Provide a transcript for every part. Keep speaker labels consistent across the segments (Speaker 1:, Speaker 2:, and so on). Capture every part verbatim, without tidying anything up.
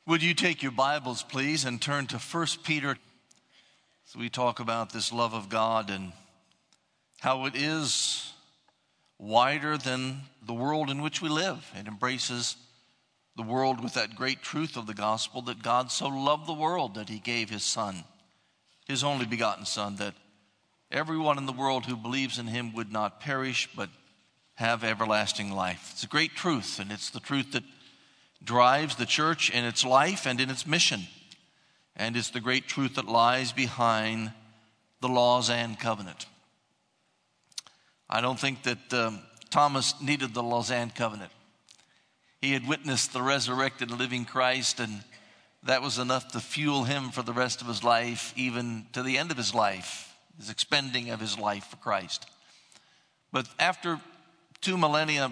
Speaker 1: Would you take your Bibles, please, and turn to First Peter? So we talk about this love of God and how it is wider than the world in which we live. It embraces the world with that great truth of the gospel that God so loved the world that he gave his Son, his only begotten Son, that everyone in the world who believes in him would not perish but have everlasting life. It's a great truth, and it's the truth that drives the church in its life and in its mission. And it's the great truth that lies behind the Lausanne Covenant. I don't think that um, Thomas needed the Lausanne Covenant. He had witnessed the resurrected living Christ, and that was enough to fuel him for the rest of his life, even to the end of his life, his expending of his life for Christ. But after two millennia,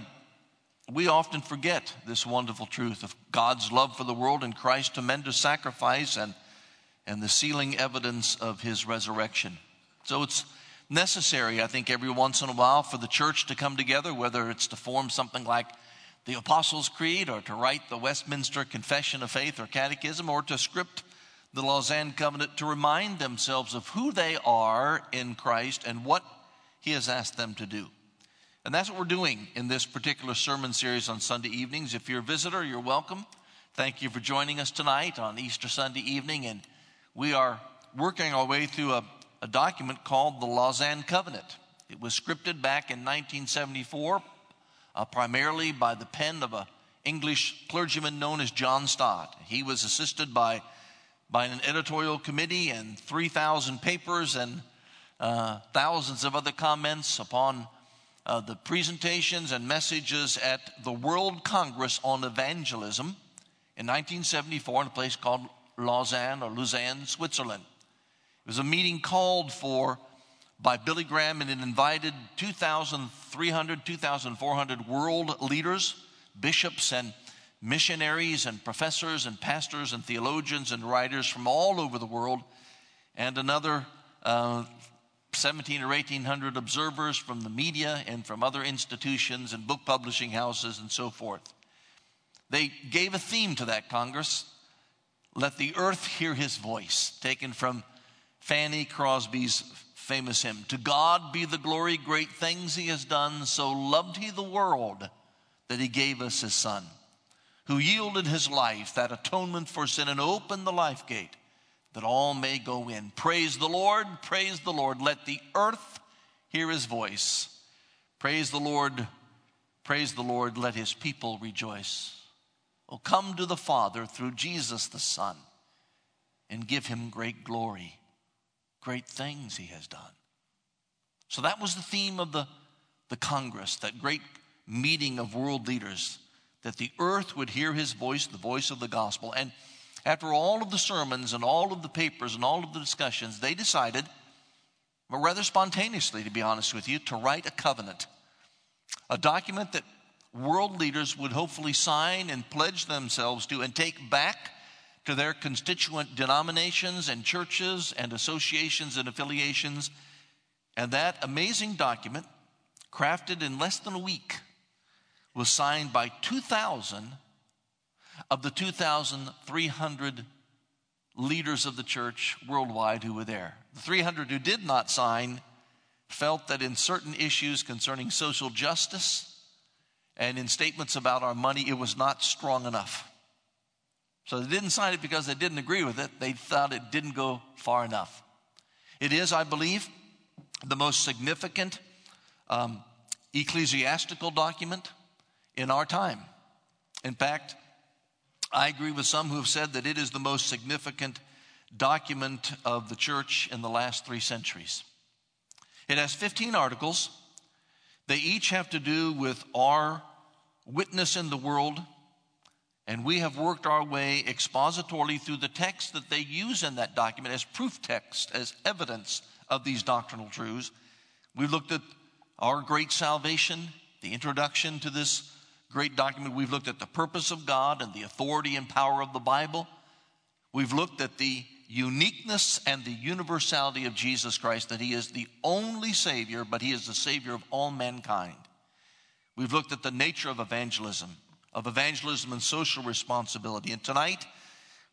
Speaker 1: we often forget this wonderful truth of God's love for the world and Christ's tremendous sacrifice and, and the sealing evidence of his resurrection. So it's necessary, I think, every once in a while for the church to come together, whether it's to form something like the Apostles' Creed or to write the Westminster Confession of Faith or Catechism or to script the Lausanne Covenant, to remind themselves of who they are in Christ and what he has asked them to do. And that's what we're doing in this particular sermon series on Sunday evenings. If you're a visitor, you're welcome. Thank you for joining us tonight on Easter Sunday evening. And we are working our way through a, a document called the Lausanne Covenant. It was scripted back in nineteen seventy-four, uh, primarily by the pen of an English clergyman known as John Stott. He was assisted by, by an editorial committee and three thousand papers and uh, thousands of other comments upon Uh, the presentations and messages at the World Congress on Evangelism in nineteen seventy-four in a place called Lausanne or Lausanne, Switzerland. It was a meeting called for by Billy Graham, and it invited two thousand three hundred, two thousand four hundred world leaders, bishops and missionaries and professors and pastors and theologians and writers from all over the world, and another uh, seventeen or eighteen hundred observers from the media and from other institutions and book publishing houses and so forth. They gave a theme to that Congress, "Let the Earth Hear His Voice," taken from Fanny Crosby's famous hymn, "To God be the glory, great things he has done, so loved he the world that he gave us his Son, who yielded his life, that atonement for sin, and opened the life gate, that all may go in. Praise the Lord, praise the Lord. Let the earth hear his voice. Praise the Lord, praise the Lord. Let his people rejoice. Oh, come to the Father through Jesus the Son and give him great glory. Great things he has done." So that was the theme of the, the Congress, that great meeting of world leaders, that the earth would hear his voice, the voice of the gospel. And after all of the sermons and all of the papers and all of the discussions, they decided, or rather spontaneously, to be honest with you, to write a covenant, a document that world leaders would hopefully sign and pledge themselves to and take back to their constituent denominations and churches and associations and affiliations. And that amazing document, crafted in less than a week, was signed by two thousand of the two thousand three hundred leaders of the church worldwide who were there. The three hundred who did not sign felt that in certain issues concerning social justice and in statements about our money, it was not strong enough. So they didn't sign it because they didn't agree with it. They thought it didn't go far enough. It is, I believe, the most significant um, ecclesiastical document in our time. In fact, I agree with some who have said that it is the most significant document of the church in the last three centuries. It has fifteen articles. They each have to do with our witness in the world, and we have worked our way expositorily through the text that they use in that document as proof text, as evidence of these doctrinal truths. We've looked at our great salvation, the introduction to this great document. We've looked at the purpose of God and the authority and power of the Bible. We've looked at the uniqueness and the universality of Jesus Christ, that he is the only Savior, but he is the Savior of all mankind. We've looked at the nature of evangelism, of evangelism and social responsibility. And tonight,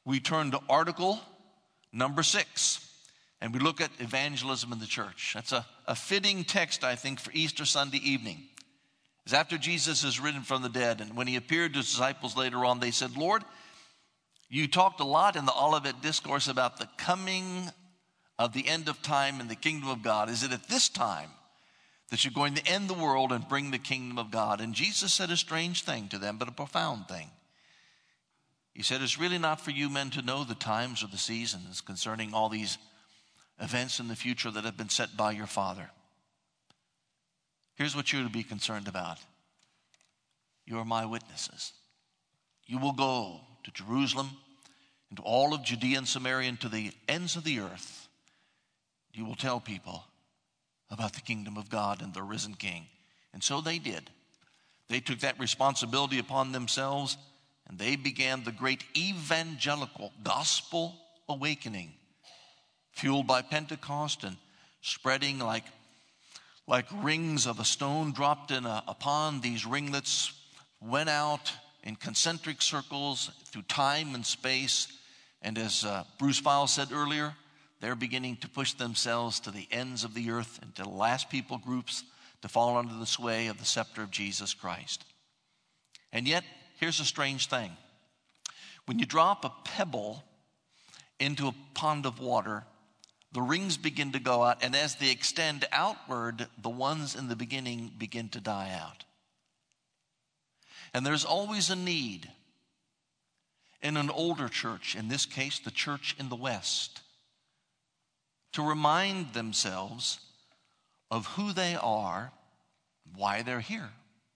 Speaker 1: we turn to article number six, and we look at evangelism in the church. That's a, a fitting text, I think, for Easter Sunday evening. It's after Jesus is risen from the dead, and when he appeared to his disciples later on, they said, Lord, you talked a lot in the Olivet Discourse about the coming of the end of time and the kingdom of God. Is it at this time that you're going to end the world and bring the kingdom of God? And Jesus said a strange thing to them, but a profound thing. He said, it's really not for you men to know the times or the seasons concerning all these events in the future that have been set by your Father. Here's what you're to be concerned about. You are my witnesses. You will go to Jerusalem, into all of Judea and Samaria, and to the ends of the earth. You will tell people about the kingdom of God and the risen King. And so they did. They took that responsibility upon themselves, and they began the great evangelical gospel awakening, fueled by Pentecost and spreading like, like rings of a stone dropped in a, a pond. These ringlets went out in concentric circles through time and space. And as uh, Bruce Files said earlier, they're beginning to push themselves to the ends of the earth and to the last people groups to fall under the sway of the scepter of Jesus Christ. And yet, here's a strange thing. When you drop a pebble into a pond of water, the rings begin to go out, and as they extend outward, the ones in the beginning begin to die out. And there's always a need in an older church, in this case, the church in the West, to remind themselves of who they are, why they're here.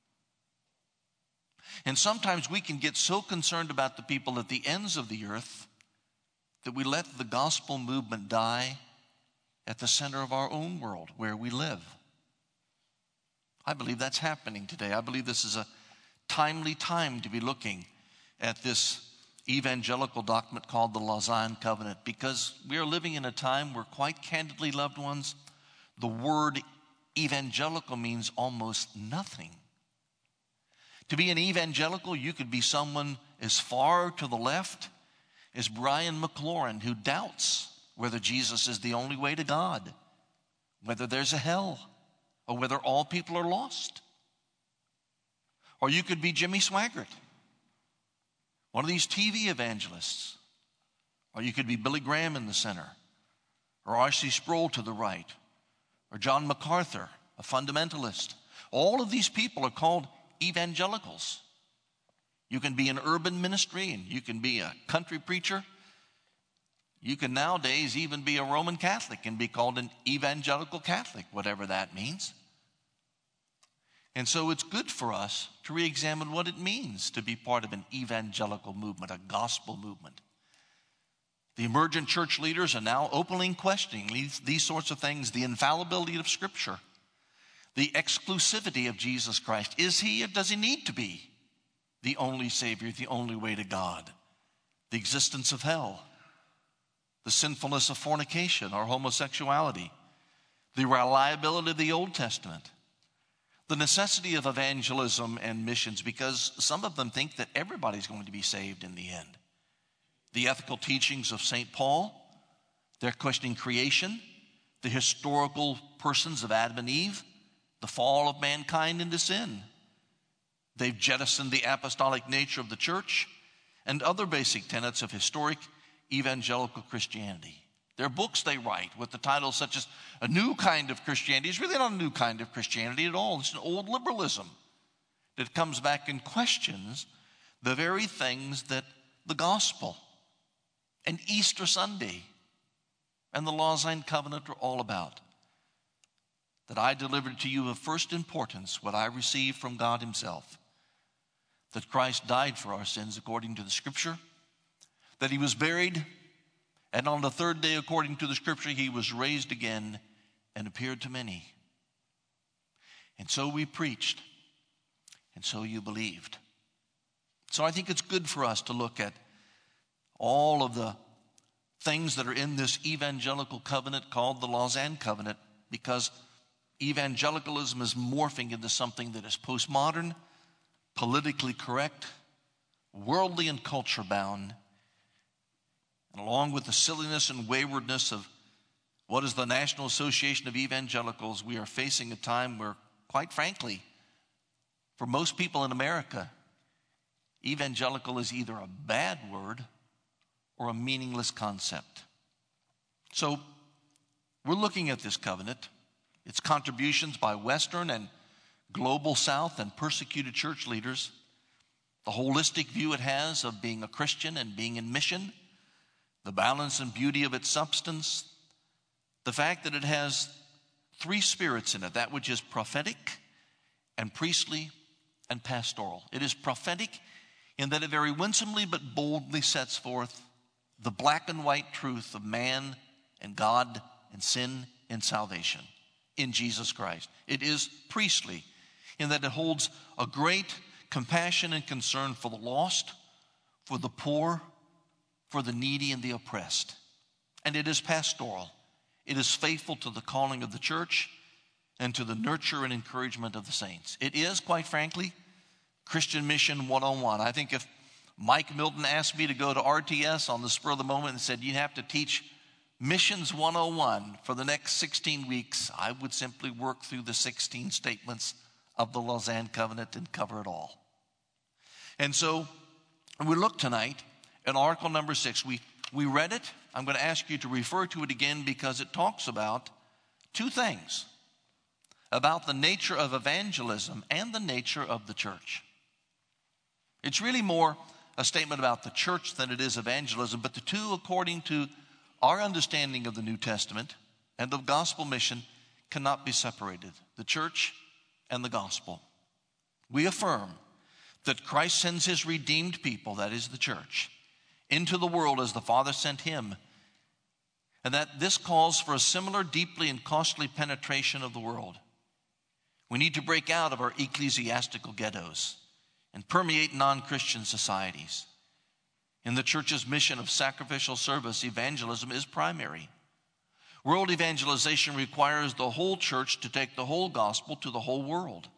Speaker 1: And sometimes we can get so concerned about the people at the ends of the earth that we let the gospel movement die at the center of our own world where we live. I believe that's happening today. I believe this is a timely time to be looking at this evangelical document called the Lausanne Covenant, because we are living in a time where, quite candidly, loved ones, the word evangelical means almost nothing. To be an evangelical, you could be someone as far to the left as Brian McLaurin, who doubts whether Jesus is the only way to God, whether there's a hell, or whether all people are lost. Or you could be Jimmy Swaggart, one of these T V evangelists. Or you could be Billy Graham in the center, or R C Sproul to the right, or John MacArthur, a fundamentalist. All of these people are called evangelicals. You can be an urban ministry, and you can be a country preacher. You can nowadays even be a Roman Catholic and be called an evangelical Catholic, whatever that means. And so it's good for us to re-examine what it means to be part of an evangelical movement, a gospel movement. The emergent church leaders are now openly questioning these, these sorts of things, the infallibility of Scripture, the exclusivity of Jesus Christ. Is he, or does he need to be, the only Savior, the only way to God? The existence of hell, the sinfulness of fornication or homosexuality, the reliability of the Old Testament, the necessity of evangelism and missions, because some of them think that everybody's going to be saved in the end. The ethical teachings of Saint Paul, they're questioning creation, the historical persons of Adam and Eve, the fall of mankind into sin. They've jettisoned the apostolic nature of the church and other basic tenets of historic evangelical Christianity. There are books they write with the titles such as A New Kind of Christianity. It's really not a new kind of Christianity at all. It's an old liberalism that comes back and questions the very things that the gospel and Easter Sunday and the Lausanne Covenant are all about. That I delivered to you of first importance what I received from God himself. That Christ died for our sins according to the Scripture. That he was buried, and on the third day, according to the Scripture, he was raised again and appeared to many. And so we preached, and so you believed. So I think it's good for us to look at all of the things that are in this evangelical covenant called the Lausanne Covenant, because evangelicalism is morphing into something that is postmodern, politically correct, worldly and culture bound, along with the silliness and waywardness of what is the National Association of Evangelicals, we are facing a time where, quite frankly, for most people in America, evangelical is either a bad word or a meaningless concept. So we're looking at this covenant, its contributions by Western and global South and persecuted church leaders, the holistic view it has of being a Christian and being in mission, the balance and beauty of its substance, the fact that it has three spirits in it, that which is prophetic and priestly and pastoral. It is prophetic in that it very winsomely but boldly sets forth the black and white truth of man and God and sin and salvation in Jesus Christ. It is priestly in that it holds a great compassion and concern for the lost, for the poor, for the needy and the oppressed. And it is pastoral. It is faithful to the calling of the church and to the nurture and encouragement of the saints. It is, quite frankly, Christian Mission one oh one. I think if Mike Milton asked me to go to R T S on the spur of the moment and said, you have to teach Missions one oh one for the next sixteen weeks, I would simply work through the sixteen statements of the Lausanne Covenant and cover it all. And so we look tonight at article number six. We, we read it. I'm going to ask you to refer to it again because it talks about two things, about the nature of evangelism and the nature of the church. It's really more a statement about the church than it is evangelism, but the two, according to our understanding of the New Testament and of gospel mission, cannot be separated, the church and the gospel. We affirm that Christ sends his redeemed people, that is the church, into the world as the Father sent him, and that this calls for a similar deeply and costly penetration of the world. We need to break out of our ecclesiastical ghettos and permeate non-Christian societies. In the church's mission of sacrificial service, evangelism is primary. World evangelization requires the whole church to take the whole gospel to the whole world.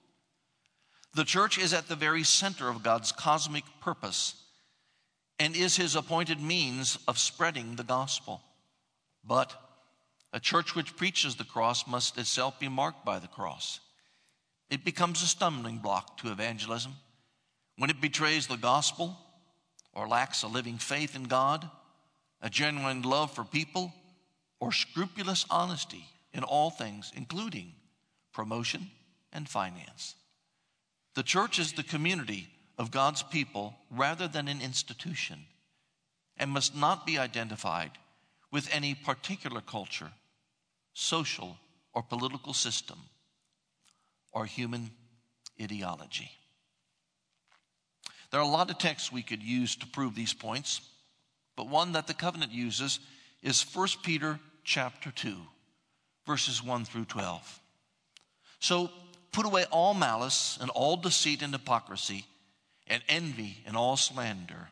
Speaker 1: The church is at the very center of God's cosmic purpose and is his appointed means of spreading the gospel. But a church which preaches the cross must itself be marked by the cross. It becomes a stumbling block to evangelism when it betrays the gospel or lacks a living faith in God, a genuine love for people, or scrupulous honesty in all things, including promotion and finance. The church is the community of God's people rather than an institution, and must not be identified with any particular culture, social or political system, or human ideology. There are a lot of texts we could use to prove these points, but one that the covenant uses is First Peter chapter two, verses one through twelve. So put away all malice and all deceit and hypocrisy and envy and all slander.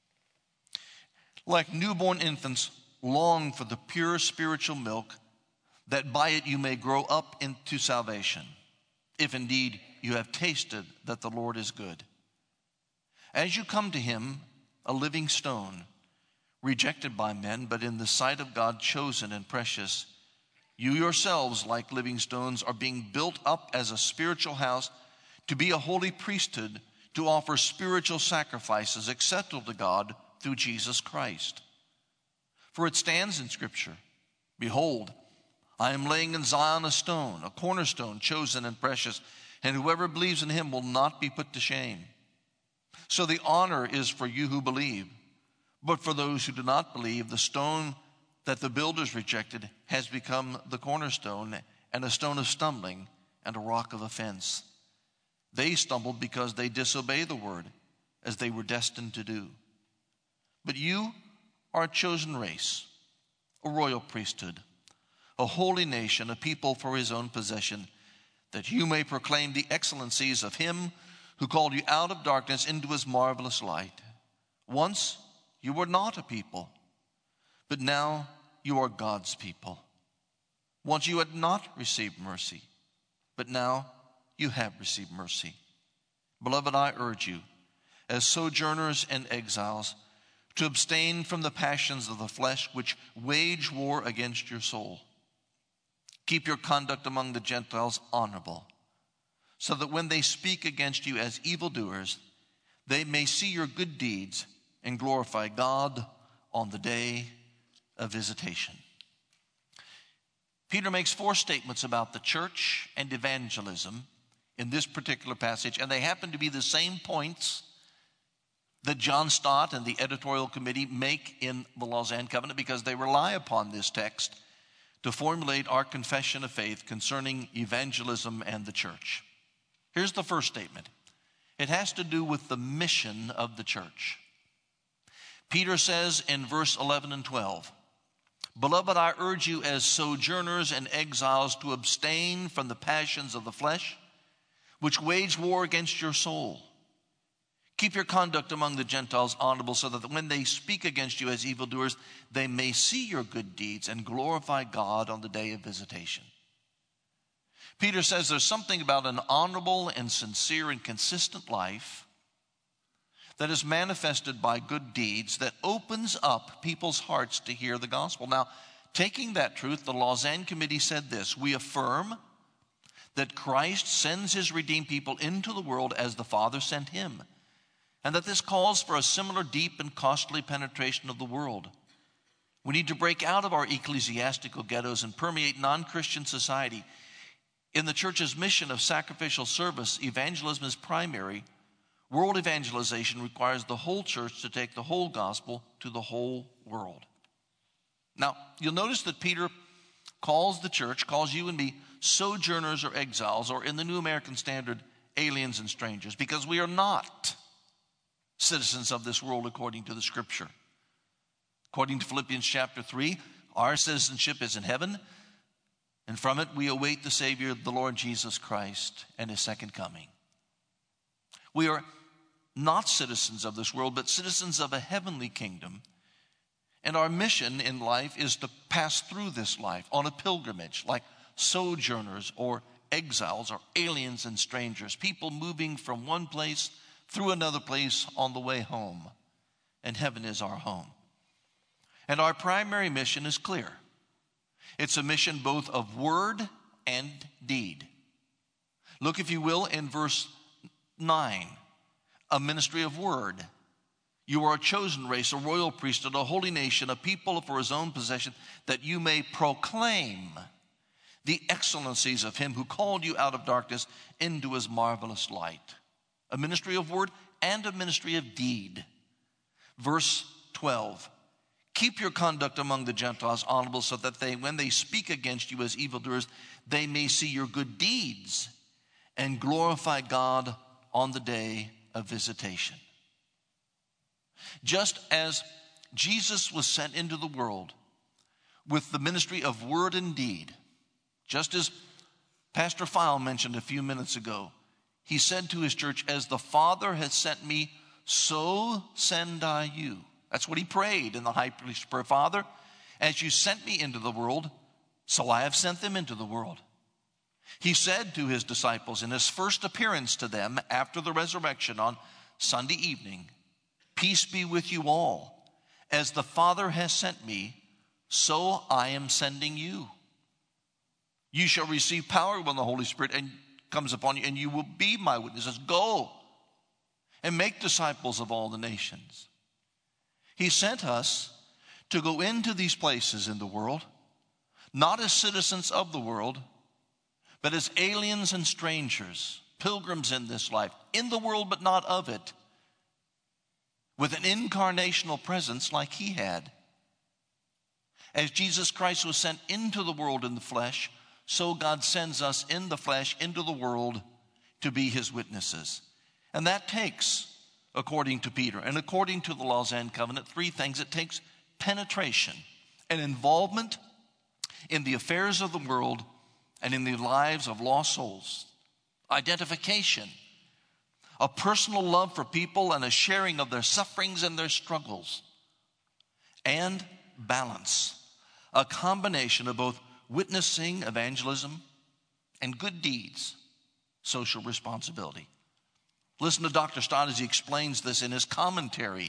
Speaker 1: Like newborn infants, long for the pure spiritual milk, that by it you may grow up into salvation, if indeed you have tasted that the Lord is good. As you come to him, a living stone, rejected by men, but in the sight of God chosen and precious, you yourselves, like living stones, are being built up as a spiritual house to be a holy priesthood, to offer spiritual sacrifices acceptable to God through Jesus Christ. For it stands in Scripture, behold, I am laying in Zion a stone, a cornerstone, chosen and precious, and whoever believes in him will not be put to shame. So the honor is for you who believe. But for those who do not believe, the stone that the builders rejected has become the cornerstone, and a stone of stumbling and a rock of offense. They stumbled because they disobey the word, as they were destined to do. But you are a chosen race, a royal priesthood, a holy nation, a people for his own possession, that you may proclaim the excellencies of him who called you out of darkness into his marvelous light. Once you were not a people, but now you are God's people. Once you had not received mercy, but now you have received mercy. Beloved, I urge you, as sojourners and exiles, to abstain from the passions of the flesh which wage war against your soul. Keep your conduct among the Gentiles honorable, so that when they speak against you as evildoers, they may see your good deeds and glorify God on the day of visitation. Peter makes four statements about the church and evangelism in this particular passage, and they happen to be the same points that John Stott and the editorial committee make in the Lausanne Covenant, because they rely upon this text to formulate our confession of faith concerning evangelism and the church. Here's the first statement. It has to do with the mission of the church. Peter says in verse eleven and twelve, "Beloved, I urge you as sojourners and exiles to abstain from the passions of the flesh, which wage war against your soul. Keep your conduct among the Gentiles honorable, so that when they speak against you as evildoers, they may see your good deeds and glorify God on the day of visitation." Peter says there's something about an honorable and sincere and consistent life that is manifested by good deeds that opens up people's hearts to hear the gospel. Now, taking that truth, the Lausanne Committee said this: "We affirm that Christ sends his redeemed people into the world as the Father sent him, and that this calls for a similar deep and costly penetration of the world. We need to break out of our ecclesiastical ghettos and permeate non-Christian society. In the church's mission of sacrificial service, evangelism is primary. World evangelization requires the whole church to take the whole gospel to the whole world." Now, you'll notice that Peter calls the church, calls you and me, sojourners or exiles, or in the New American Standard, aliens and strangers, because we are not citizens of this world according to the Scripture. According to Philippians chapter three, our citizenship is in heaven, and from it we await the Savior, the Lord Jesus Christ, and his second coming. We are not citizens of this world, but citizens of a heavenly kingdom. And our mission in life is to pass through this life on a pilgrimage, like sojourners or exiles or aliens and strangers, people moving from one place through another place on the way home. And heaven is our home. And our primary mission is clear. It's a mission both of word and deed. Look, if you will, in verse nine, a ministry of word. "You are a chosen race, a royal priesthood, a holy nation, a people for his own possession, that you may proclaim the excellencies of him who called you out of darkness into his marvelous light." A ministry of word and a ministry of deed. Verse twelve, "Keep your conduct among the Gentiles honorable, so that they, when they speak against you as evildoers, they may see your good deeds and glorify God on the day of visitation." Just as Jesus was sent into the world with the ministry of word and deed, just as Pastor File mentioned a few minutes ago, he said to his church, "As the Father has sent me, so send I you." That's what he prayed in the high priest's prayer. "Father, as you sent me into the world, so I have sent them into the world." He said to his disciples in his first appearance to them after the resurrection on Sunday evening, "Peace be with you all. As the Father has sent me, so I am sending you. You shall receive power when the Holy Spirit comes upon you, and you will be my witnesses. Go and make disciples of all the nations." He sent us to go into these places in the world, not as citizens of the world, but as aliens and strangers, pilgrims in this life, in the world but not of it, with an incarnational presence like he had. As Jesus Christ was sent into the world in the flesh, so God sends us in the flesh into the world to be his witnesses. And that takes, according to Peter and according to the Lausanne Covenant, three things. It takes penetration and involvement in the affairs of the world and in the lives of lost souls. Identification, a personal love for people and a sharing of their sufferings and their struggles. And balance, a combination of both witnessing, evangelism, and good deeds, social responsibility. Listen to Doctor Stott as he explains this in his commentary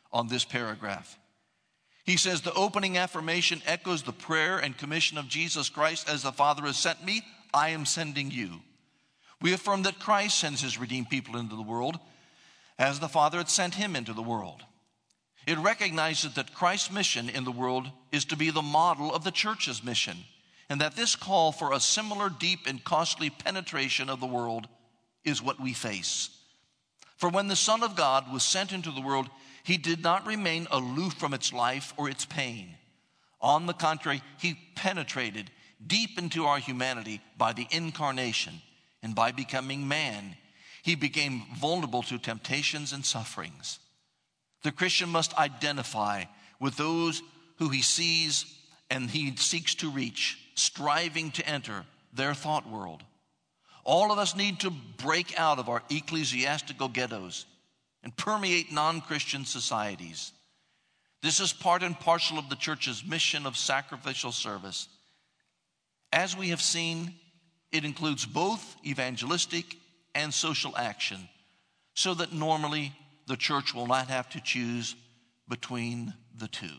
Speaker 1: on this paragraph. He says, the opening affirmation echoes the prayer and commission of Jesus Christ. As the Father has sent me, I am sending you. We affirm that Christ sends his redeemed people into the world as the Father had sent him into the world. It recognizes that Christ's mission in the world is to be the model of the church's mission, and that this call for a similar deep and costly penetration of the world is what we face. For when the Son of God was sent into the world, he did not remain aloof from its life or its pain. On the contrary, he penetrated deep into our humanity by the incarnation, and by becoming man, he became vulnerable to temptations and sufferings. The Christian must identify with those who he sees and he seeks to reach, striving to enter their thought world. All of us need to break out of our ecclesiastical ghettos and permeate non-Christian societies. This is part and parcel of the church's mission of sacrificial service. As we have seen, it includes both evangelistic and social action, so that normally the church will not have to choose between the two.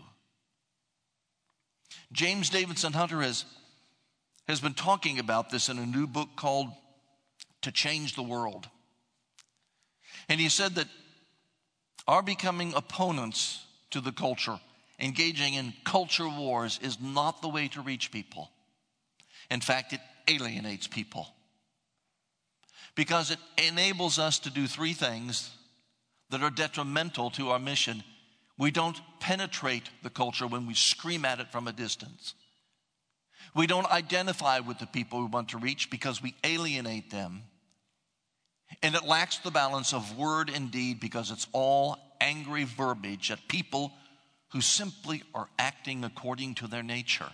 Speaker 1: James Davidson Hunter has, has been talking about this in a new book called To Change the World. And he said that our becoming opponents to the culture, engaging in culture wars, is not the way to reach people. In fact, it alienates people, because it enables us to do three things that are detrimental to our mission. We don't penetrate the culture when we scream at it from a distance. We don't identify with the people we want to reach because we alienate them. And it lacks the balance of word and deed because it's all angry verbiage at people who simply are acting according to their nature,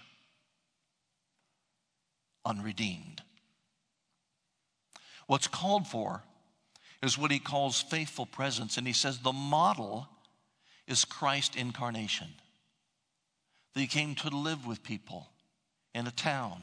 Speaker 1: unredeemed. What's called for is what he calls faithful presence. And he says the model is Christ's incarnation. That he came to live with people in a town,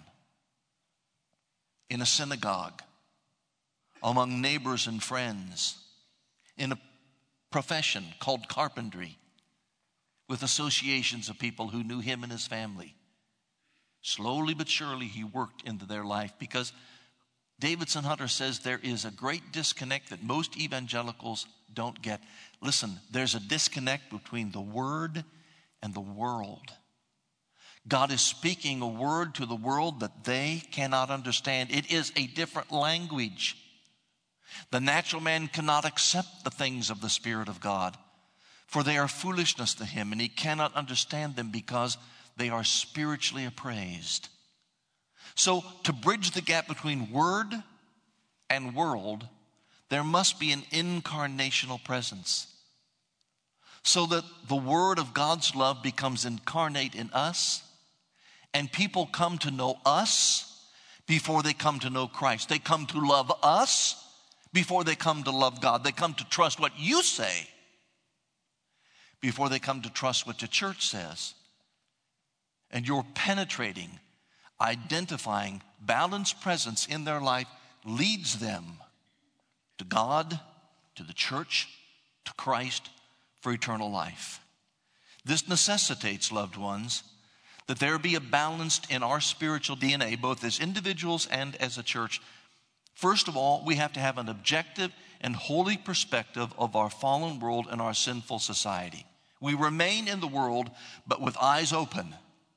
Speaker 1: in a synagogue, among neighbors and friends, in a profession called carpentry, with associations of people who knew him and his family. Slowly but surely he worked into their life, because Davidson Hunter says there is a great disconnect that most evangelicals don't get. Listen, there's a disconnect between the word and the world. God is speaking a word to the world that they cannot understand. It is a different language. The natural man cannot accept the things of the Spirit of God, for they are foolishness to him, and he cannot understand them because they are spiritually appraised. So to bridge the gap between word and world, there must be an incarnational presence, so that the word of God's love becomes incarnate in us, and people come to know us before they come to know Christ. They come to love us before they come to love God. They come to trust what you say before they come to trust what the church says. And your penetrating, identifying, balanced presence in their life leads them to God, to the church, to Christ for eternal life. This necessitates, loved ones, that there be a balance in our spiritual D N A, both as individuals and as a church. First of all, we have to have an objective and holy perspective of our fallen world and our sinful society. We remain in the world, but with eyes open.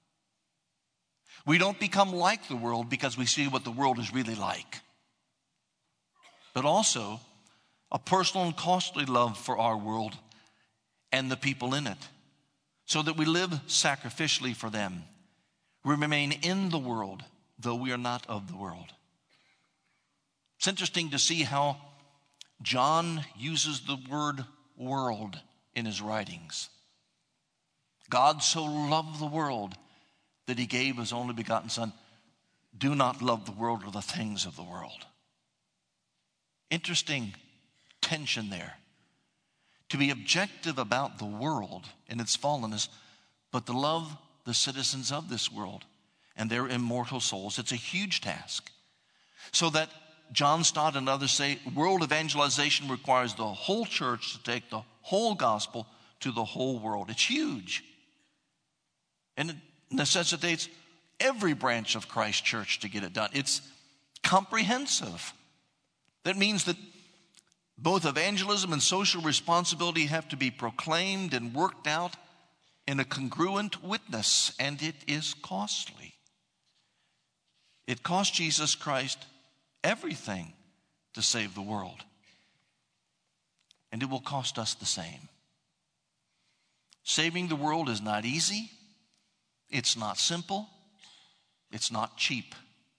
Speaker 1: We don't become like the world because we see what the world is really like. But also a personal and costly love for our world and the people in it, so that we live sacrificially for them. We remain in the world, though we are not of the world. It's interesting to see how John uses the word world in his writings. God so loved the world that he gave his only begotten Son. Do not love the world or the things of the world. Interesting tension there. To be objective about the world and its fallenness, but to love the citizens of this world and their immortal souls. It's a huge task. So that John Stott and others say world evangelization requires the whole church to take the whole gospel to the whole world. It's huge. And it necessitates every branch of Christ Church to get it done. It's comprehensive. That means that both evangelism and social responsibility have to be proclaimed and worked out in a congruent witness, and it is costly. It cost Jesus Christ everything to save the world, and it will cost us the same. Saving the world is not easy, it's not simple, it's not cheap.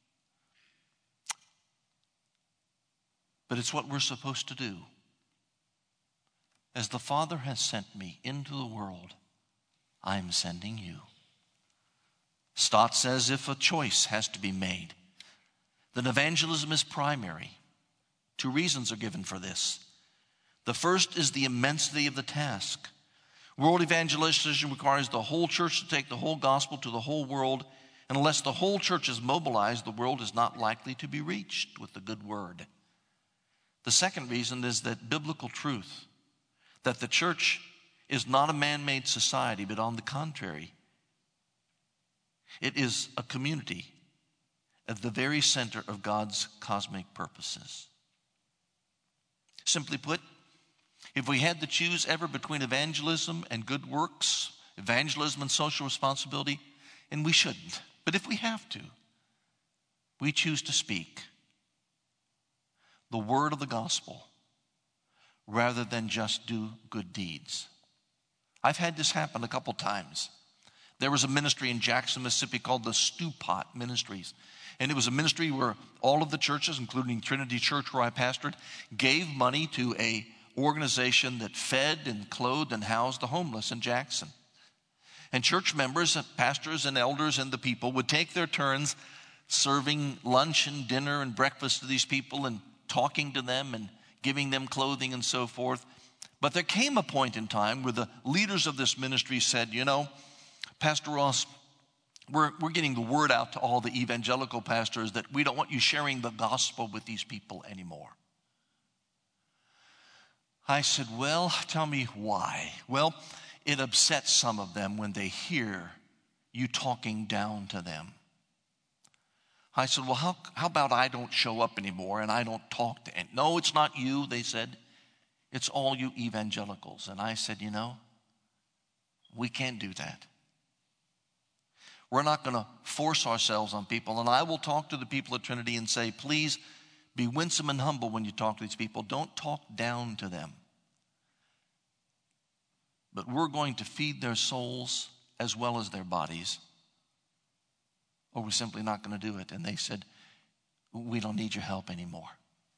Speaker 1: But it's what we're supposed to do. As the Father has sent me into the world, I am sending you. Stott says if a choice has to be made, then evangelism is primary. Two reasons are given for this. The first is the immensity of the task. World evangelization requires the whole church to take the whole gospel to the whole world, and unless the whole church is mobilized, the world is not likely to be reached with the good word. The second reason is that biblical truth, that the church is not a man-made society, but on the contrary, it is a community at the very center of God's cosmic purposes. Simply put, if we had to choose ever between evangelism and good works, evangelism and social responsibility, and we shouldn't, but if we have to, we choose to speak the word of the gospel rather than just do good deeds. I've had this happen a couple times. There was a ministry in Jackson, Mississippi called the Stew Pot Ministries. And it was a ministry where all of the churches, including Trinity Church where I pastored, gave money to a organization that fed and clothed and housed the homeless in Jackson. And church members, pastors and elders and the people would take their turns serving lunch and dinner and breakfast to these people and talking to them and giving them clothing and so forth. But there came a point in time where the leaders of this ministry said, you know, Pastor Ross, we're, we're getting the word out to all the evangelical pastors that we don't want you sharing the gospel with these people anymore. I said, well, tell me why. Well, it upsets some of them when they hear you talking down to them. I said, well, how, how about I don't show up anymore and I don't talk to any? No, it's not you, they said. It's all you evangelicals. And I said, you know, we can't do that. We're not going to force ourselves on people. And I will talk to the people at Trinity and say, please be winsome and humble when you talk to these people. Don't talk down to them. But we're going to feed their souls as well as their bodies, or we're simply not going to do it. And they said, we don't need your help anymore.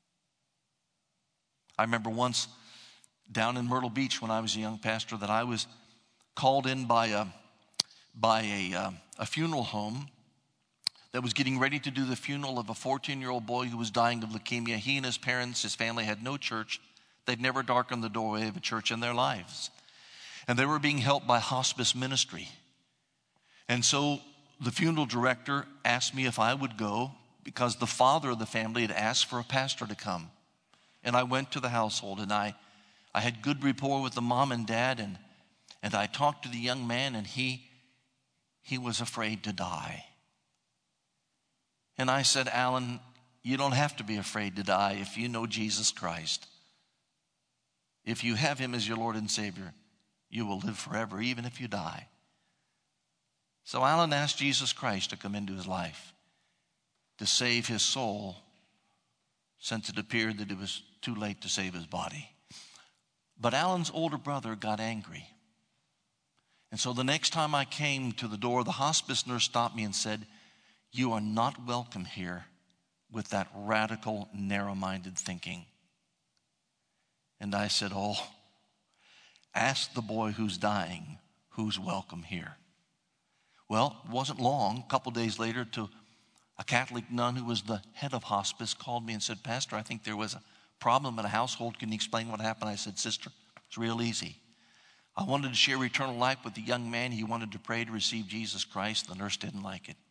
Speaker 1: I remember once down in Myrtle Beach when I was a young pastor that I was called in by a, by a, uh, a funeral home that was getting ready to do the funeral of a fourteen-year-old boy who was dying of leukemia. He and his parents, his family had no church. They'd never darkened the doorway of a church in their lives. And they were being helped by hospice ministry. And so the funeral director asked me if I would go because the father of the family had asked for a pastor to come. And I went to the household, and I, I had good rapport with the mom and dad, and, and I talked to the young man, and he, he was afraid to die. And I said, Alan, you don't have to be afraid to die if you know Jesus Christ. If you have him as your Lord and Savior, you will live forever, even if you die. So Alan asked Jesus Christ to come into his life to save his soul, since it appeared that it was too late to save his body. But Alan's older brother got angry. And so the next time I came to the door, the hospice nurse stopped me and said, you are not welcome here with that radical, narrow-minded thinking. And I said, oh, ask the boy who's dying who's welcome here. Well, it wasn't long. A couple days later, to a Catholic nun who was the head of hospice called me and said, Pastor, I think there was a problem in a household. Can you explain what happened? I said, Sister, it's real easy. I wanted to share eternal life with the young man. He wanted to pray to receive Jesus Christ. The nurse didn't like it.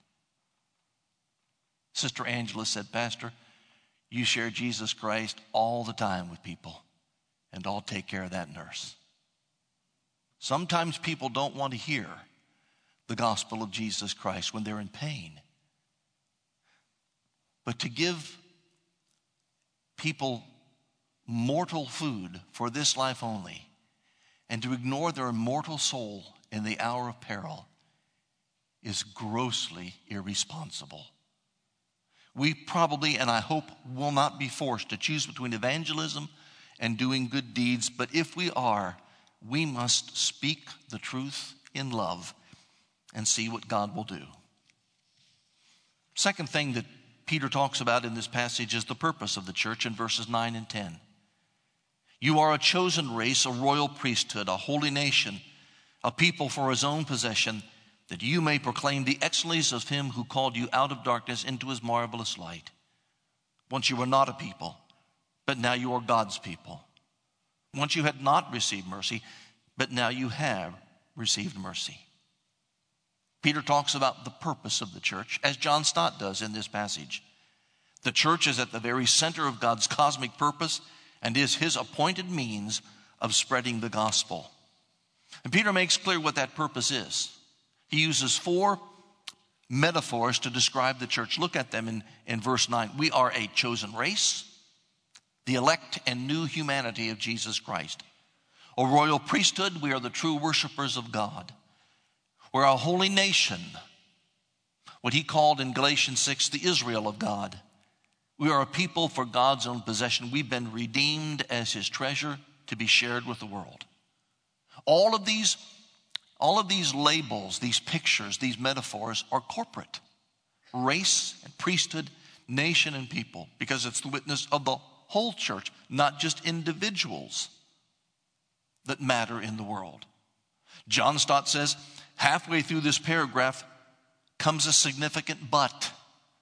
Speaker 1: Sister Angela said, Pastor, you share Jesus Christ all the time with people, and I'll take care of that nurse. Sometimes people don't want to hear the gospel of Jesus Christ when they're in pain. But to give people mortal food for this life only, and to ignore their immortal soul in the hour of peril, is grossly irresponsible. We probably, and I hope, will not be forced to choose between evangelism and doing good deeds, but if we are, we must speak the truth in love and see what God will do. Second thing that Peter talks about in this passage is the purpose of the church in verses nine and ten. You are a chosen race, a royal priesthood, a holy nation, a people for his own possession, that you may proclaim the excellencies of him who called you out of darkness into his marvelous light. Once you were not a people, but now you are God's people. Once you had not received mercy, but now you have received mercy. Peter talks about the purpose of the church, as John Stott does in this passage. The church is at the very center of God's cosmic purpose and is his appointed means of spreading the gospel. And Peter makes clear what that purpose is. He uses four metaphors to describe the church. Look at them in, in verse nine. We are a chosen race, the elect and new humanity of Jesus Christ. A royal priesthood, we are the true worshipers of God. We're a holy nation, what he called in Galatians six, the Israel of God. We are a people for God's own possession. We've been redeemed as his treasure to be shared with the world. All of these, all of these labels, these pictures, these metaphors are corporate. Race and priesthood, nation and people, because it's the witness of the whole church, not just individuals that matter in the world. John Stott says, halfway through this paragraph comes a significant but.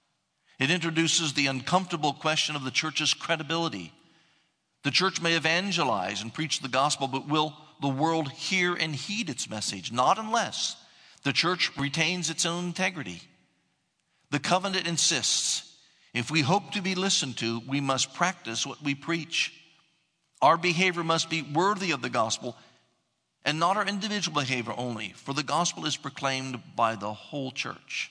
Speaker 1: It introduces the uncomfortable question of the church's credibility. The church may evangelize and preach the gospel, but will the world hear and heed its message? Not unless the church retains its own integrity. The covenant insists, if we hope to be listened to, we must practice what we preach. Our behavior must be worthy of the gospel, and not our individual behavior only, for the gospel is proclaimed by the whole church.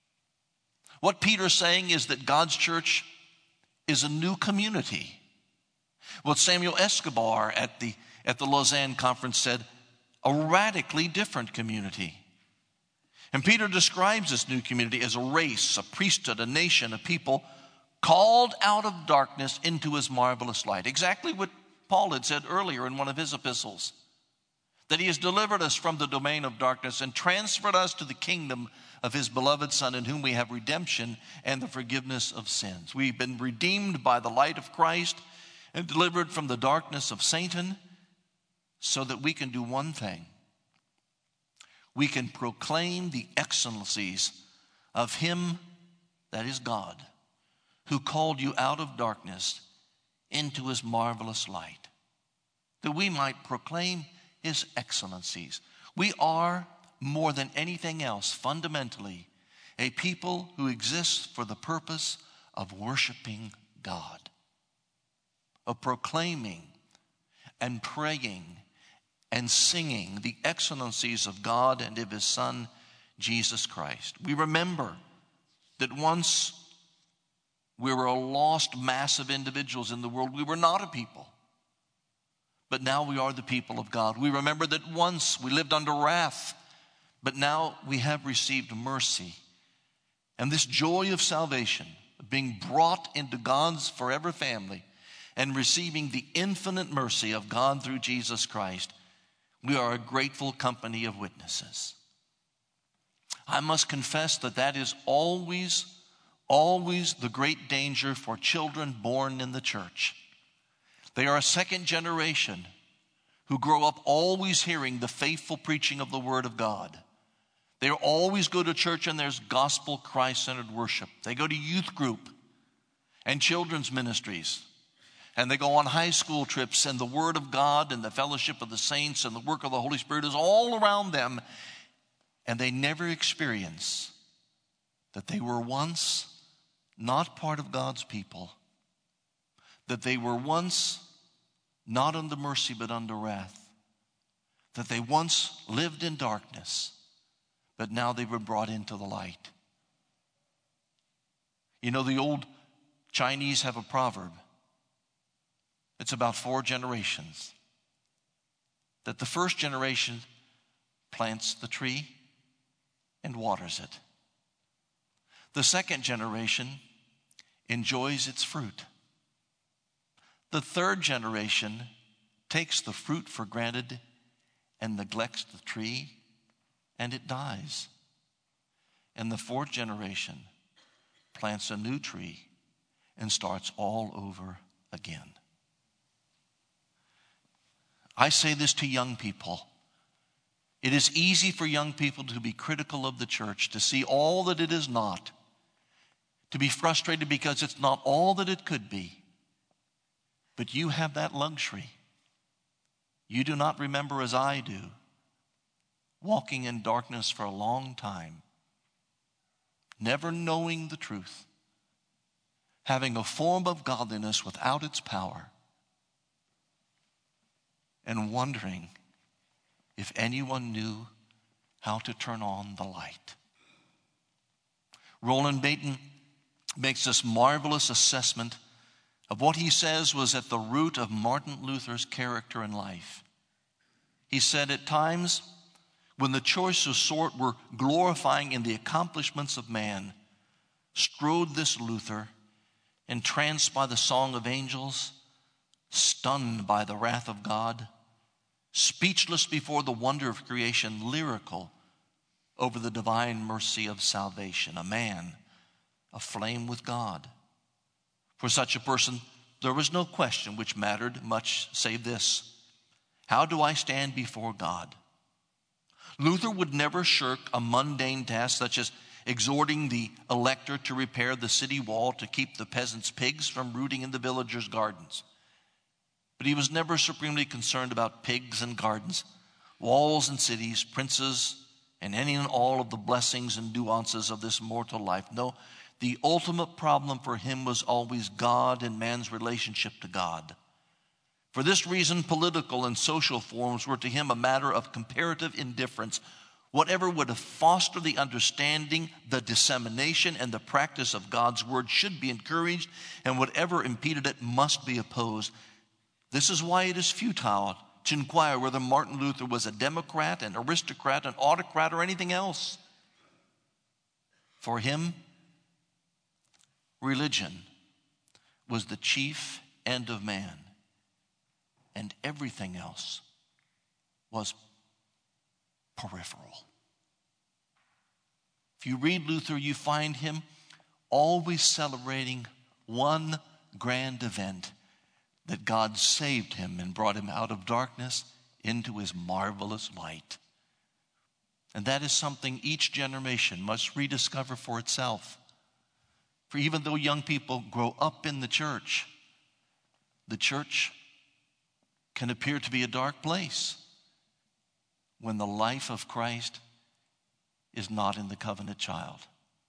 Speaker 1: What Peter's saying is that God's church is a new community. What Samuel Escobar at the, at the Lausanne conference said, a radically different community. And Peter describes this new community as a race, a priesthood, a nation, a people called out of darkness into his marvelous light. Exactly what Paul had said earlier in one of his epistles, that he has delivered us from the domain of darkness and transferred us to the kingdom of his beloved Son, in whom we have redemption and the forgiveness of sins. We've been redeemed by the light of Christ and delivered from the darkness of Satan so that we can do one thing. We can proclaim the excellencies of him, that is God, who called you out of darkness into his marvelous light, that we might proclaim his excellencies. We are, more than anything else, fundamentally, a people who exist for the purpose of worshiping God, of proclaiming and praying and singing the excellencies of God and of his Son, Jesus Christ. We remember that once we were a lost mass of individuals in the world. We were not a people, but now we are the people of God. We remember that once we lived under wrath, but now we have received mercy. And this joy of salvation, of being brought into God's forever family and receiving the infinite mercy of God through Jesus Christ, we are a grateful company of witnesses. I must confess that that is always, always the great danger for children born in the church. They are a second generation who grow up always hearing the faithful preaching of the Word of God. They always go to church and there's gospel, Christ-centered worship. They go to youth group and children's ministries. And they go on high school trips, and the Word of God and the fellowship of the saints and the work of the Holy Spirit is all around them. And they never experience that they were once not part of God's people, that they were once not under mercy but under wrath, that they once lived in darkness, but now they were brought into the light. You know, the old Chinese have a proverb. It's about four generations. That the first generation plants the tree and waters it. The second generation enjoys its fruit. The third generation takes the fruit for granted and neglects the tree, and it dies. And the fourth generation plants a new tree and starts all over again. I say this to young people. It is easy for young people to be critical of the church, to see all that it is not, to be frustrated because it's not all that it could be. But you have that luxury. You do not remember, as I do, walking in darkness for a long time, never knowing the truth, having a form of godliness without its power, and wondering if anyone knew how to turn on the light. Roland Bainton makes this marvelous assessment of what he says was at the root of Martin Luther's character and life. He said, at times when the choicest sort were glorifying in the accomplishments of man, strode this Luther, entranced by the song of angels, stunned by the wrath of God, speechless before the wonder of creation, lyrical over the divine mercy of salvation, a man aflame with God. For such a person, there was no question which mattered much save this: how do I stand before God? Luther would never shirk a mundane task such as exhorting the elector to repair the city wall to keep the peasants' pigs from rooting in the villagers' gardens. But he was never supremely concerned about pigs and gardens, walls and cities, princes, and any and all of the blessings and nuances of this mortal life. No, the ultimate problem for him was always God and man's relationship to God. For this reason, political and social forms were to him a matter of comparative indifference. Whatever would foster the understanding, the dissemination, and the practice of God's word should be encouraged, and whatever impeded it must be opposed. This is why it is futile to inquire whether Martin Luther was a Democrat, an aristocrat, an autocrat, or anything else. For him, religion was the chief end of man, and everything else was peripheral. If you read Luther, you find him always celebrating one grand event, that God saved him and brought him out of darkness into his marvelous light. And that is something each generation must rediscover for itself. For even though young people grow up in the church, the church can appear to be a dark place when the life of Christ is not in the covenant child.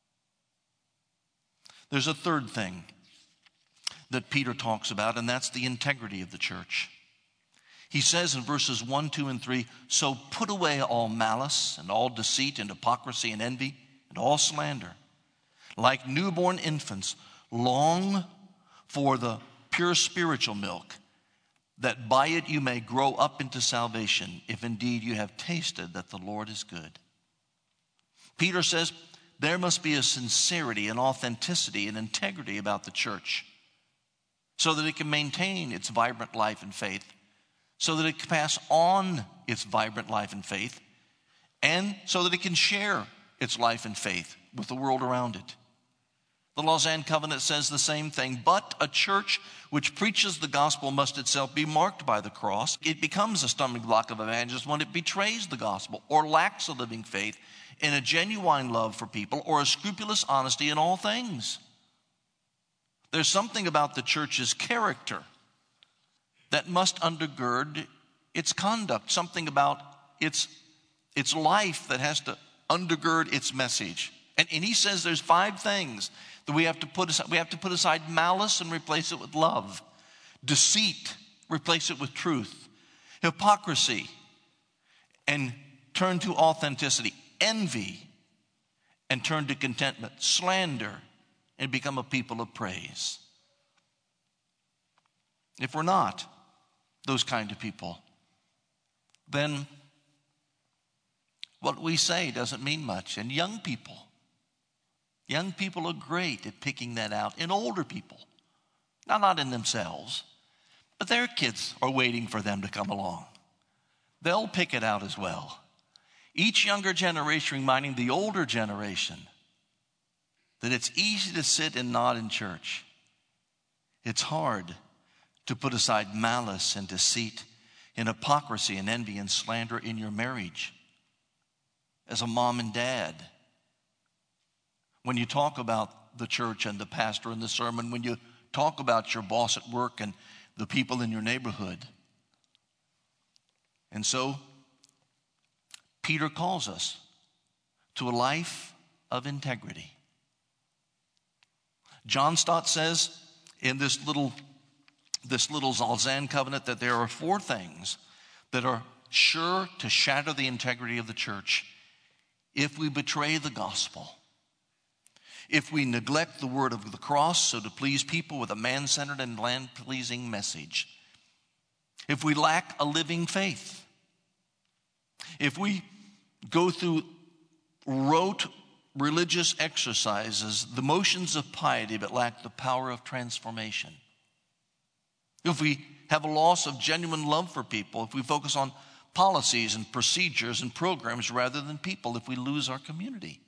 Speaker 1: There's a third thing that Peter talks about, and that's the integrity of the church. He says in verses one, two, and three, so put away all malice and all deceit and hypocrisy and envy and all slander. Like newborn infants, long for the pure spiritual milk, that by it you may grow up into salvation, if indeed you have tasted that the Lord is good. Peter says there must be a sincerity, an authenticity, an integrity about the church, so that it can maintain its vibrant life and faith, so that it can pass on its vibrant life and faith, and so that it can share its life and faith with the world around it. The Lausanne Covenant says the same thing, but a church which preaches the gospel must itself be marked by the cross. It becomes a stumbling block of evangelism when it betrays the gospel or lacks a living faith in a genuine love for people or a scrupulous honesty in all things. There's something about the church's character that must undergird its conduct, something about its, its life that has to undergird its message. And, and he says there's five things that we have to put aside. We have to put aside malice and replace it with love. Deceit, replace it with truth. Hypocrisy, and turn to authenticity. Envy and turn to contentment. Slander and become a people of praise. If we're not those kind of people, then what we say doesn't mean much. And young people, young people are great at picking that out. And older people, now not in themselves, but their kids are waiting for them to come along. They'll pick it out as well. Each younger generation reminding the older generation that it's easy to sit and nod in church. It's hard to put aside malice and deceit and hypocrisy and envy and slander in your marriage. As a mom and dad, when you talk about the church and the pastor and the sermon, when you talk about your boss at work and the people in your neighborhood. And so, Peter calls us to a life of integrity. John Stott says in this little, this little Zalzan covenant that there are four things that are sure to shatter the integrity of the church if we betray the gospel, if we neglect the word of the cross so to please people with a man-centered and land-pleasing message, if we lack a living faith, if we go through rote religious exercises, the motions of piety, but lack the power of transformation, if we have a loss of genuine love for people, if we focus on policies and procedures and programs rather than people, if we lose our community.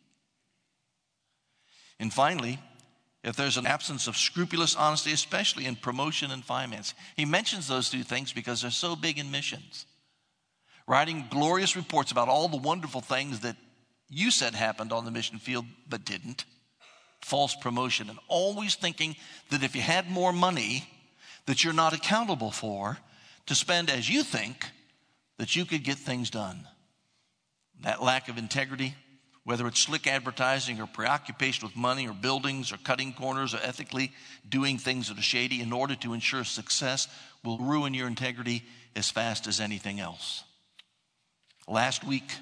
Speaker 1: And finally, if there's an absence of scrupulous honesty, especially in promotion and finance. He mentions those two things because they're so big in missions. Writing glorious reports about all the wonderful things that you said happened on the mission field but didn't. False promotion, and always thinking that if you had more money that you're not accountable for to spend as you think, that you could get things done. That lack of integrity, whether it's slick advertising or preoccupation with money or buildings or cutting corners or ethically doing things that are shady in order to ensure success, will ruin your integrity as fast as anything else. Last week,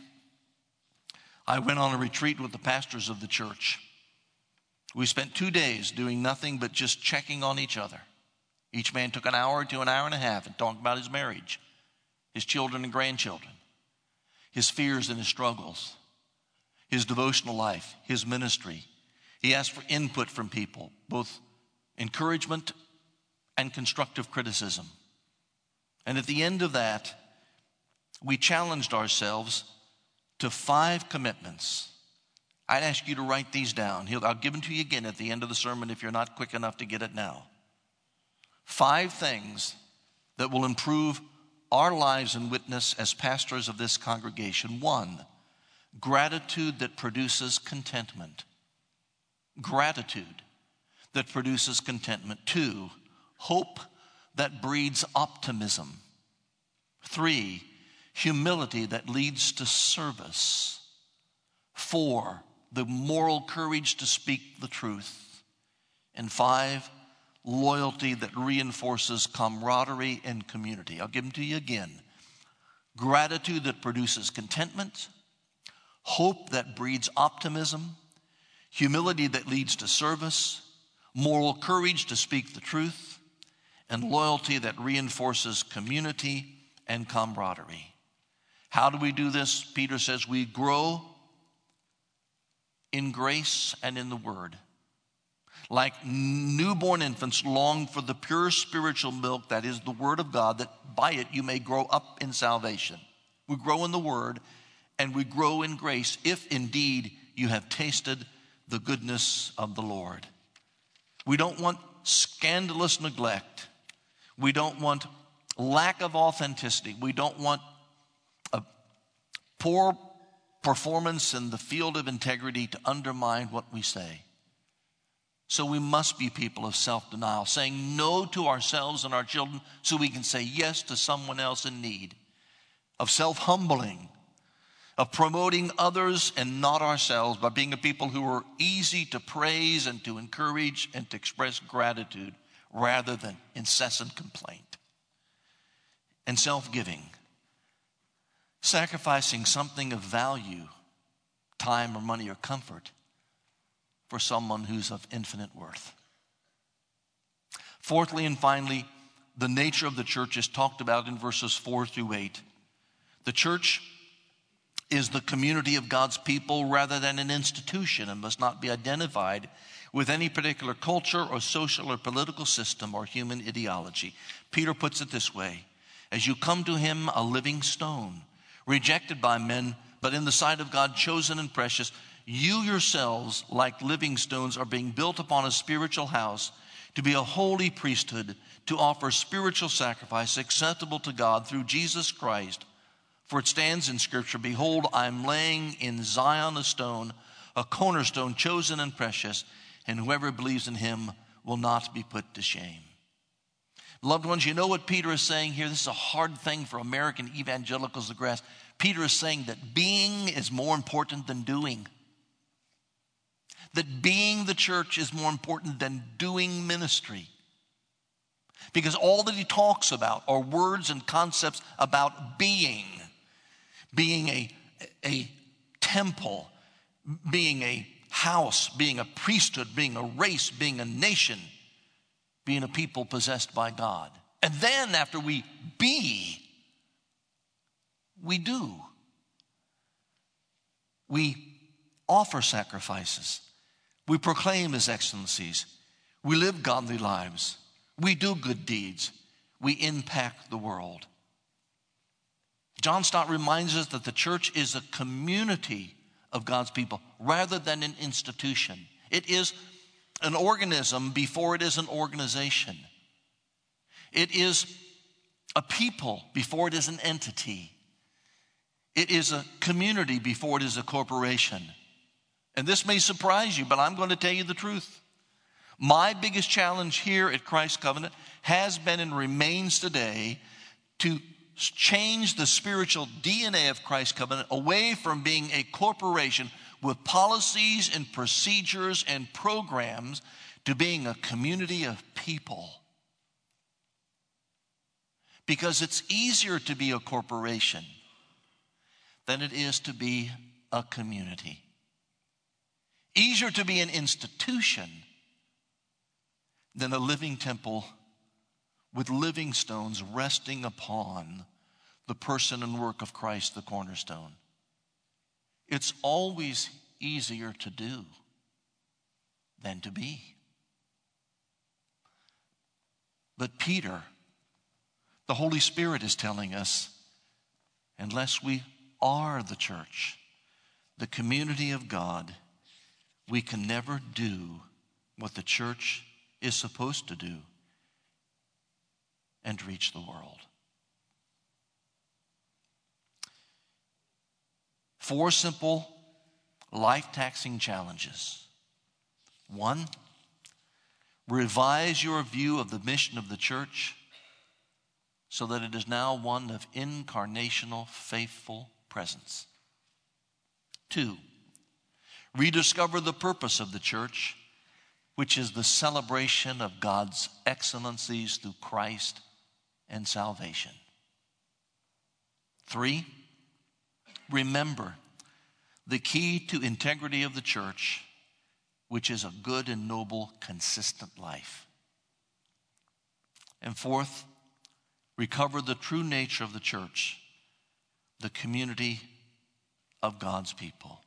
Speaker 1: I went on a retreat with the pastors of the church. We spent two days doing nothing but just checking on each other. Each man took an hour to an hour and a half and talked about his marriage, his children and grandchildren, his fears and his struggles, his devotional life, his ministry. He asked for input from people, both encouragement and constructive criticism. And at the end of that, we challenged ourselves to five commitments. I'd ask you to write these down. I'll give them to you again at the end of the sermon if you're not quick enough to get it now. Five things that will improve our lives and witness as pastors of this congregation. One, gratitude that produces contentment. Gratitude that produces contentment. Two, hope that breeds optimism. Three, humility that leads to service. Four, the moral courage to speak the truth. And five, loyalty that reinforces camaraderie and community. I'll give them to you again. Gratitude that produces contentment. Hope that breeds optimism. Humility that leads to service. Moral courage to speak the truth. And loyalty that reinforces community and camaraderie. How do we do this? Peter says we grow in grace and in the word. Like newborn infants long for the pure spiritual milk, that is the word of God, that by it you may grow up in salvation. We grow in the word and we grow in grace if indeed you have tasted the goodness of the Lord. We don't want scandalous neglect. We don't want lack of authenticity. We don't want a poor performance in the field of integrity to undermine what we say. So we must be people of self-denial, saying no to ourselves and our children so we can say yes to someone else in need, of self-humbling, of promoting others and not ourselves by being a people who are easy to praise and to encourage and to express gratitude rather than incessant complaint, and self-giving. sacrificing something of value, time or money or comfort, for someone who's of infinite worth. Fourthly and finally, the nature of the church is talked about in verses four through eight. The church is the community of God's people rather than an institution, and must not be identified with any particular culture or social or political system or human ideology. Peter puts it this way: as you come to him, a living stone, rejected by men, but in the sight of God chosen and precious, you yourselves, like living stones, are being built upon a spiritual house to be a holy priesthood, to offer spiritual sacrifice acceptable to God through Jesus Christ. For it stands in Scripture, behold, I am laying in Zion a stone, a cornerstone chosen and precious, and whoever believes in him will not be put to shame. Loved ones, you know what Peter is saying here? This is a hard thing for American evangelicals to grasp. Peter is saying that being is more important than doing. That being the church is more important than doing ministry. Because all that he talks about are words and concepts about being. Being a, a temple, being a house, being a priesthood, being a race, being a nation, being a people possessed by God. And then after we be, we do. We offer sacrifices. We proclaim his excellencies. We live godly lives. We do good deeds. We impact the world. John Stott reminds us that the church is a community of God's people rather than an institution. It is an organism before it is an organization. It is a people before it is an entity. It is a community before it is a corporation. And this may surprise you, but I'm going to tell you the truth. My biggest challenge here at Christ Covenant has been and remains today to change the spiritual D N A of Christ Covenant away from being a corporation with policies and procedures and programs to being a community of people. Because it's easier to be a corporation than it is to be a community. Easier to be an institution than a living temple with living stones resting upon the person and work of Christ, the cornerstone. It's always easier to do than to be. But Peter, the Holy Spirit is telling us, unless we are the church, the community of God, we can never do what the church is supposed to do and reach the world. Four simple, life-taxing challenges. One, revise your view of the mission of the church so that it is now one of incarnational, faithful presence. Two, rediscover the purpose of the church, which is the celebration of God's excellencies through Christ and salvation. Three, remember the key to integrity of the church, which is a good and noble, consistent life. And fourth, recover the true nature of the church, the community of God's people.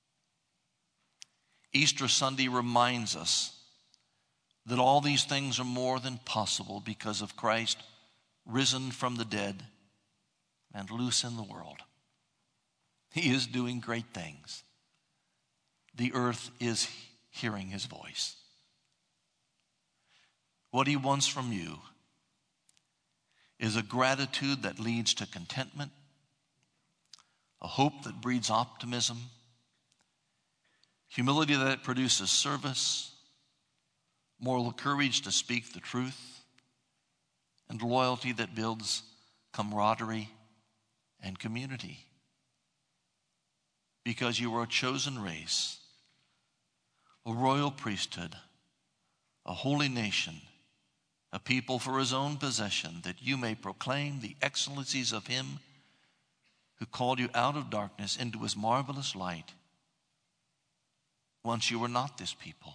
Speaker 1: Easter Sunday reminds us that all these things are more than possible because of Christ risen from the dead and loose in the world. He is doing great things. The earth is hearing his voice. What he wants from you is a gratitude that leads to contentment, a hope that breeds optimism, humility that produces service, moral courage to speak the truth, and loyalty that builds camaraderie and community. Because you are a chosen race, a royal priesthood, a holy nation, a people for his own possession, that you may proclaim the excellencies of him who called you out of darkness into his marvelous light. Once you were not this people.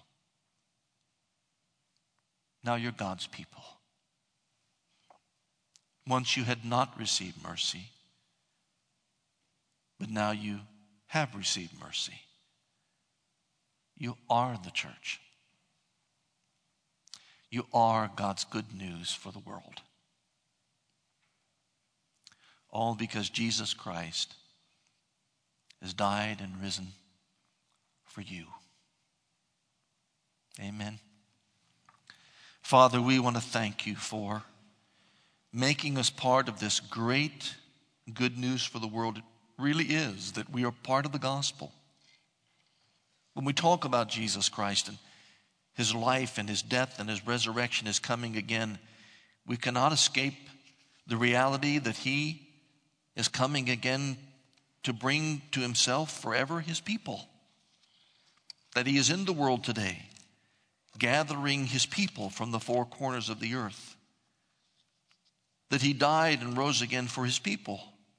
Speaker 1: Now you're God's people. Once you had not received mercy, but now you have received mercy. You are the church. You are God's good news for the world. All because Jesus Christ has died and risen for you. Amen. Father, we want to thank you for making us part of this great good news for the world. It really is that we are part of the gospel. When we talk about Jesus Christ and his life and his death and his resurrection, his coming again, we cannot escape the reality that he is coming again to bring to himself forever his people. That he is in the world today, gathering his people from the four corners of the earth. That he died and rose again for his people.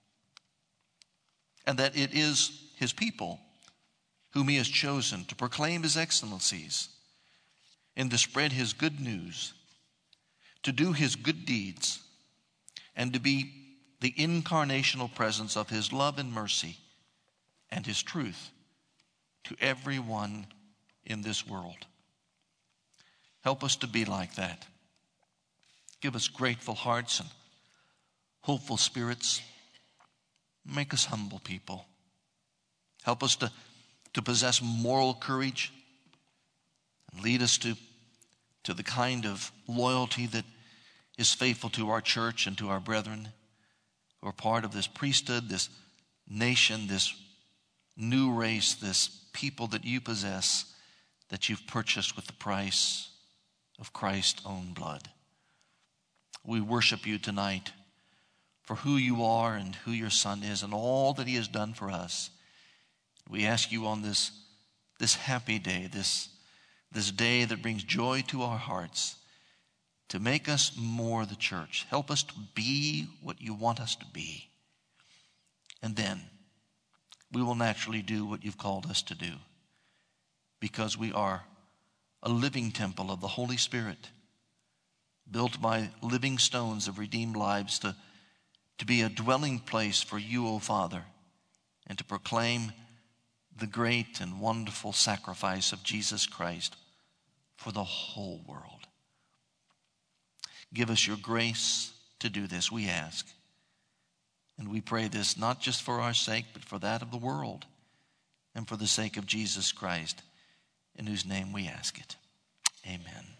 Speaker 1: And that it is his people whom he has chosen to proclaim his excellencies and to spread his good news, to do his good deeds, and to be the incarnational presence of his love and mercy and his truth to everyone in this world. Help us to be like that. Give us grateful hearts and hopeful spirits. Make us humble people. Help us to, to possess moral courage. And lead us to, to the kind of loyalty that is faithful to our church and to our brethren who are part of this priesthood, this nation, this new race, this people that you possess, that you've purchased with the price of Christ's own blood. We worship you tonight for who you are and who your Son is and all that he has done for us. We ask you on this, this happy day, this, this day that brings joy to our hearts, to make us more the church. Help us to be what you want us to be. And then we will naturally do what you've called us to do, because we are a living temple of the Holy Spirit, built by living stones of redeemed lives to, to be a dwelling place for you, O Father, and to proclaim the great and wonderful sacrifice of Jesus Christ for the whole world. Give us your grace to do this, we ask. And we pray this not just for our sake, but for that of the world, and for the sake of Jesus Christ, in whose name we ask it. Amen.